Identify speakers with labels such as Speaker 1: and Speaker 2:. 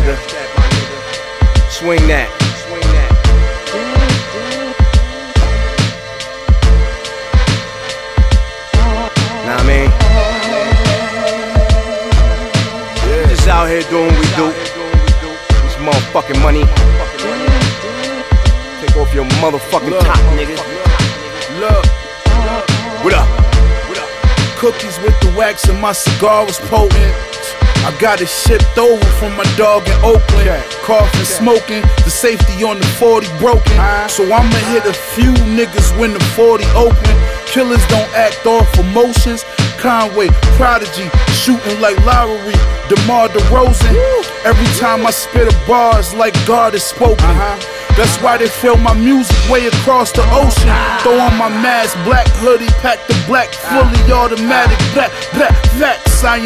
Speaker 1: nigga. Swing that. Know what I mean? Yeah. Just out here doing what we do. This motherfucking money. Take off your motherfucking top, nigga.
Speaker 2: Look.
Speaker 1: What up?
Speaker 2: Cookies with the wax and my cigar was potent. I got it shipped over from my dog in Oakland. Coughing, smoking, the safety on the 40 broken. So I'ma hit a few niggas when the 40 open. Killers don't act off emotions. Conway, Prodigy, shooting like Lowry, DeMar DeRozan. Every time I spit a bar, it's like God is spoken. That's why they feel my music way across the ocean. Throw on my mask, black hoodie, pack the black, fully automatic, black,